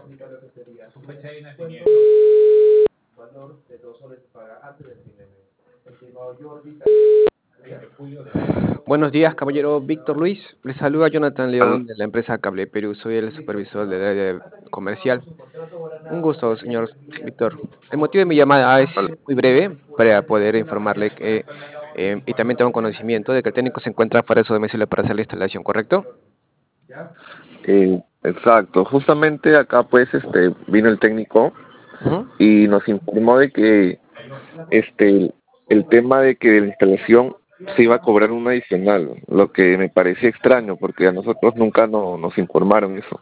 Buenos días, caballero Víctor Luis. Les saluda Jonathan Al- León de la empresa Cable Perú. Soy el supervisor del área comercial. Un gusto, señor Víctor. El motivo de mi llamada es al- muy breve para poder informarle que, y también tengo conocimiento de que el técnico se encuentra fuera de su domicilio para hacer la instalación, ¿correcto? exacto. Justamente acá pues vino el técnico Ujú. y nos informó de que el tema de que de la instalación se iba a cobrar un adicional, lo que me parecía extraño porque a nosotros nunca nos informaron eso.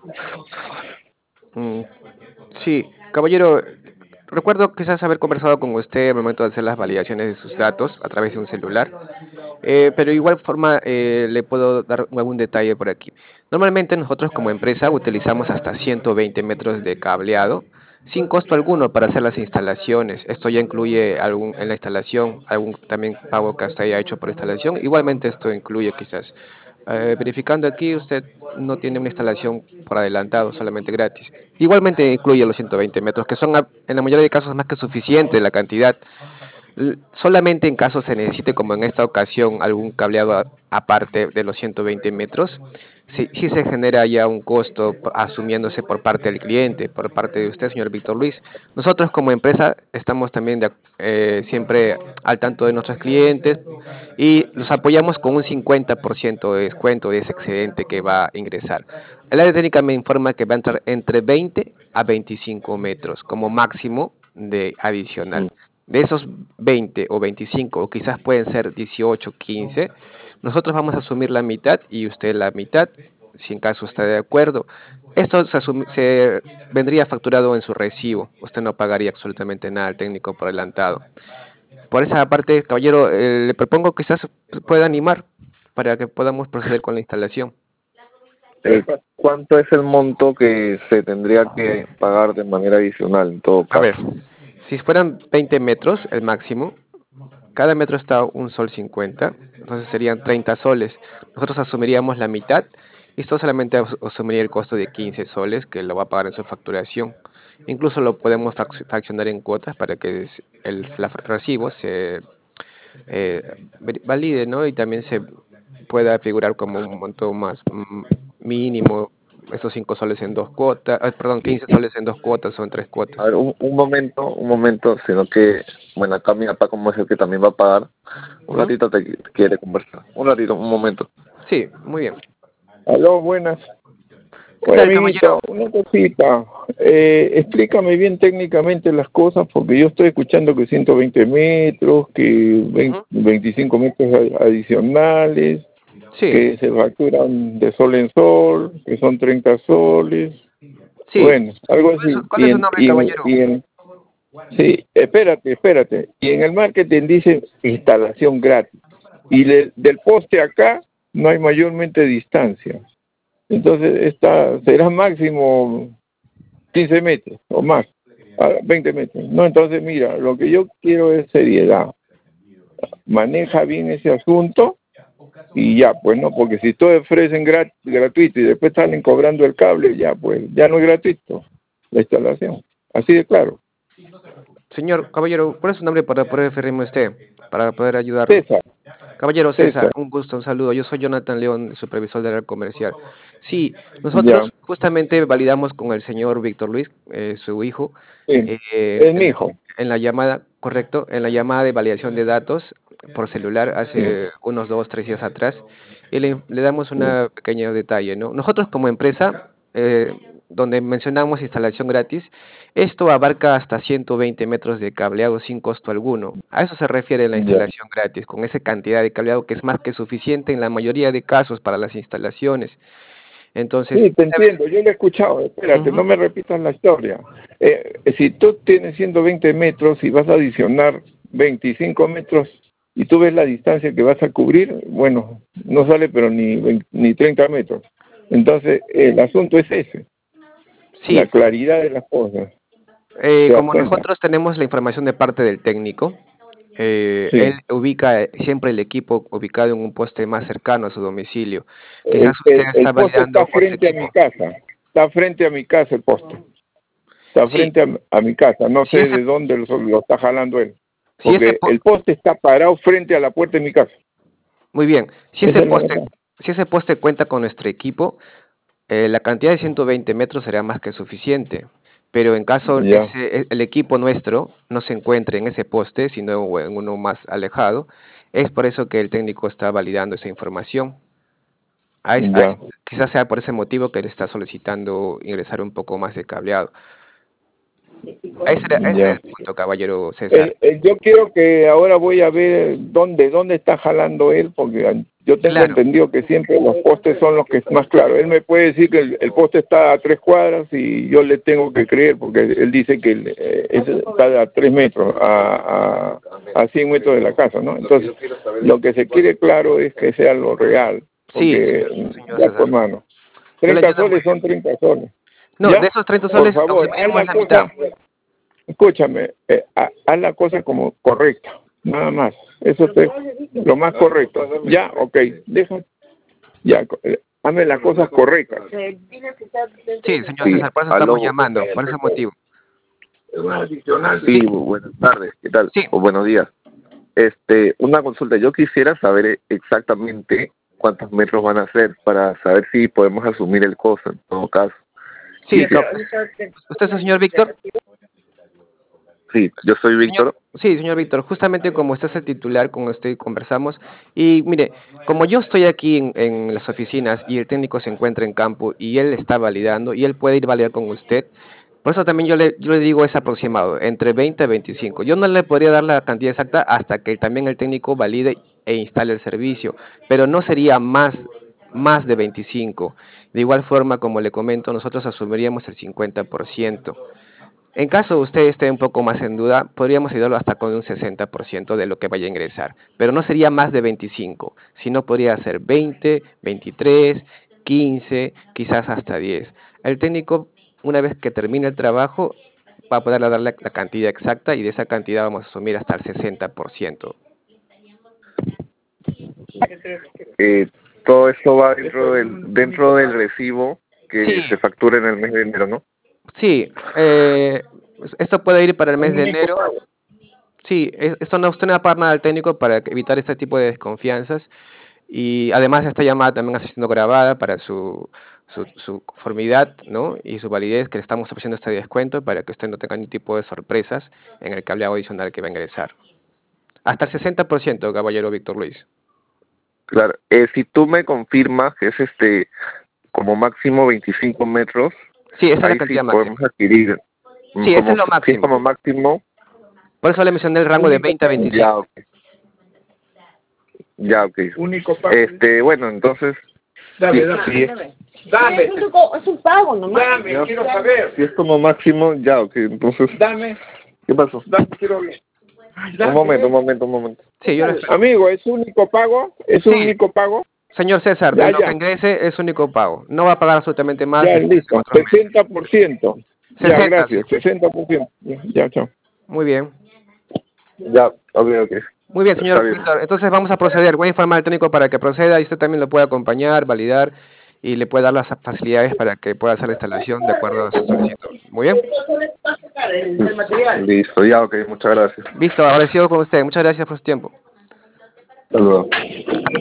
Mm, sí, caballero, recuerdo quizás haber conversado con usted al momento de hacer las validaciones de sus datos a través de un celular. Pero igual forma le puedo dar algún detalle por aquí. Normalmente nosotros como empresa utilizamos hasta 120 metros de cableado sin costo alguno para hacer las instalaciones. Esto ya incluye en la instalación algún también pago que usted haya hecho por instalación. Igualmente esto incluye quizás verificando aquí usted no tiene una instalación por adelantado, solamente gratis. Igualmente incluye los 120 metros que son en la mayoría de casos más que suficiente la cantidad. Solamente en caso se necesite, como en esta ocasión, algún cableado aparte de los 120 metros, sí se genera ya un costo asumiéndose por parte del cliente, por parte de usted, señor Víctor Luis. Nosotros como empresa estamos también siempre al tanto de nuestros clientes y los apoyamos con un 50% de descuento de ese excedente que va a ingresar. El área técnica me informa que va a entrar entre 20 a 25 metros como máximo de adicional. Mm, De esos 20 o 25, o quizás pueden ser 18, 15, nosotros vamos a asumir la mitad y usted la mitad, si en caso está de acuerdo. Esto se vendría facturado en su recibo. Usted no pagaría absolutamente nada al técnico por adelantado. Por esa parte, caballero, le propongo que quizás pueda animar para que podamos proceder con la instalación. ¿Cuánto es el monto que se tendría que pagar de manera adicional en todo A ver, caso? si fueran 20 metros, el máximo, cada metro está un sol 50, entonces serían 30 soles. Nosotros asumiríamos la mitad y esto solamente asumiría el costo de 15 soles que lo va a pagar en su facturación. Incluso lo podemos fraccionar en cuotas para que recibo se valide, ¿no? Y también se pueda figurar como un monto más mínimo, esos 5 soles en dos cuotas, perdón, 15 soles en dos cuotas o en tres A cuotas. ver, un momento, sino que, bueno, acá mi papá como es el que también va a pagar, un Ujú. ratito te quiere conversar. Un ratito, un momento. Sí, muy bien. Aló, buenas. ¿Qué Oye, tal, caballero? amiguito, una cosita. Explícame bien técnicamente las cosas, porque yo estoy escuchando que 120 metros, que Ujú. 25 metros adicionales, Sí, que se facturan de sol en sol, que son 30 soles. sí. Bueno, algo así. ¿Cuál es su nombre, caballero? Sí, espérate. Y en el marketing dice instalación gratis. Y del poste acá no hay mayormente distancia. Entonces, será máximo 15 metros o más, 20 metros. No, entonces, mira, lo que yo quiero es seriedad. Maneja bien ese asunto y ya, pues no, porque si todo ofrecen gratuito y después salen cobrando el cable, ya, pues, ya no es gratuito la instalación. Así de claro. Señor, caballero, ¿cuál es su nombre para poder referirme a usted? Para poder ayudarlo. César, Caballero César, César, un gusto, un saludo. Yo soy Jonathan León, supervisor del área comercial. Sí, ya, nosotros justamente validamos con el señor Víctor Luis, su hijo, sí, eh, es mi en, hijo. en la llamada, correcto, en la llamada de validación de datos por celular Sí, hace unos 2, 3 días atrás, y le damos sí, una pequeño detalle, ¿no? Nosotros como empresa, donde mencionamos instalación gratis, esto abarca hasta 120 metros de cableado sin costo alguno. A eso se refiere la ya. instalación gratis, con esa cantidad de cableado que es más que suficiente en la mayoría de casos para las instalaciones. Entonces, Sí, te entiendo, yo lo he escuchado, espérate, ujú, no me repitas la historia. Si tú tienes 120 metros y vas a adicionar 25 metros y tú ves la distancia que vas a cubrir, bueno, no sale pero ni 30 metros. Entonces, el asunto es ese, la sí, claridad de las cosas, ¿te das como cuenta? nosotros tenemos la información de parte del técnico, él Sí. ubica siempre el equipo ubicado en un poste más cercano a su domicilio. Quizás usted El está poste validando está otro frente a mi equipo. casa, está frente a mi casa el poste. Está Sí, frente a mi casa. No si sé ese, de dónde lo está jalando él. si ese Porque po- el poste está parado frente a la puerta de mi casa. muy bien, Esa es la verdad. si ese poste cuenta con nuestro equipo, la cantidad de 120 metros será más que suficiente. Pero en caso Ya, el equipo nuestro no se encuentre en ese poste, sino en uno más alejado, es por eso que el técnico está validando esa información. ya, Quizás sea por ese motivo que le está solicitando ingresar un poco más de cableado. Ese era ya. el punto, caballero César. Yo quiero que ahora voy a ver dónde está jalando él, porque yo tengo Claro, entendido que siempre los postes son los que más claros. Él me puede decir que el poste está a 3 cuadras y yo le tengo que creer, porque él dice que está a 3 metros, a 100 metros de la casa, ¿no? Entonces, lo que se quiere claro es que sea lo real, sí, porque señor ya César. por mano. Yo le 30 entiendo muy soles bien. son 30 soles. No, de ¿Ya? esos 30 Por soles favor, haz consumiremos la la mitad. cosa. Escúchame, haz la cosa como correcta, nada más. Eso es lo más correcto. Ya, ok, deja, ya, hazme las cosas correctas. Sí, señor Sí, César, por eso estamos aló. llamando, por ese motivo. Sí, Sí, buenas tardes, ¿qué tal? sí, O buenos días. Una consulta. Yo quisiera saber exactamente cuántos metros van a ser para saber si podemos asumir el costo en todo caso. sí. Quisiera, ¿Usted es el señor Víctor? sí, yo soy Señor, Víctor. sí, señor Víctor, justamente como usted es el titular, con usted conversamos. Y mire, como yo estoy aquí en las oficinas y el técnico se encuentra en campo y él está validando y él puede ir a validar con usted, por eso también yo le digo es aproximado, entre 20 a 25. Yo no le podría dar la cantidad exacta hasta que también el técnico valide e instale el servicio, pero no sería más de 25. De igual forma, como le comento, nosotros asumiríamos el 50%. En caso usted esté un poco más en duda, podríamos ayudarlo hasta con un 60% de lo que vaya a ingresar, pero no sería más de 25, sino podría ser 20, 23, 15, quizás hasta 10. El técnico, una vez que termine el trabajo, va a poder darle la cantidad exacta y de esa cantidad vamos a asumir hasta el 60%. Eh, Todo eso va dentro del recibo que Sí, se factura en el mes de enero, ¿no? sí, esto puede ir para el mes Un de único enero. pago. Sí, esto no, usted no va a pagar nada al técnico para evitar este tipo de desconfianzas. Y además esta llamada también está siendo grabada para su conformidad, ¿no? Y su validez, que le estamos ofreciendo este descuento para que usted no tenga ningún tipo de sorpresas en el cableado adicional que va a ingresar. Hasta el 60%, caballero Víctor Luis. Claro. Si tú me confirmas que es como máximo 25 metros, Sí, esa es la ahí sí cantidad máxima. podemos adquirir. Sí, ese es Como lo si es máximo. como máximo, Por eso le mencioné el rango de Único 20 a pago. 25. ya, ok. Ya, ok. Único pago. Bueno, entonces, Dame, sí, dame. sí, Dame, Es un pago nomás. dame, quiero saber. si es como máximo, ya, ok. Entonces, Dame, ¿qué pasó? dame, quiero ver. Un momento, un momento, un momento. Sí, yo lo espero. Amigo, ¿es único pago? ¿Es un Sí, único pago? señor César, de Ya, lo que ya. ingrese es único pago. No va a pagar absolutamente más Ya, después en listo. otros meses. 60%. Ya, 60, sí. gracias. 60%. Ya, chao. Muy bien. Ya, ok, ok. Muy bien, Está señor bien. Víctor. Entonces vamos a proceder. Voy a informar al técnico para que proceda y usted también lo pueda acompañar, validar y le pueda dar las facilidades para que pueda hacer la instalación de acuerdo a su solicitud. Muy bien. Listo, ya, ok, muchas gracias. Listo, agradecido con usted. Muchas gracias por su tiempo. Hasta luego.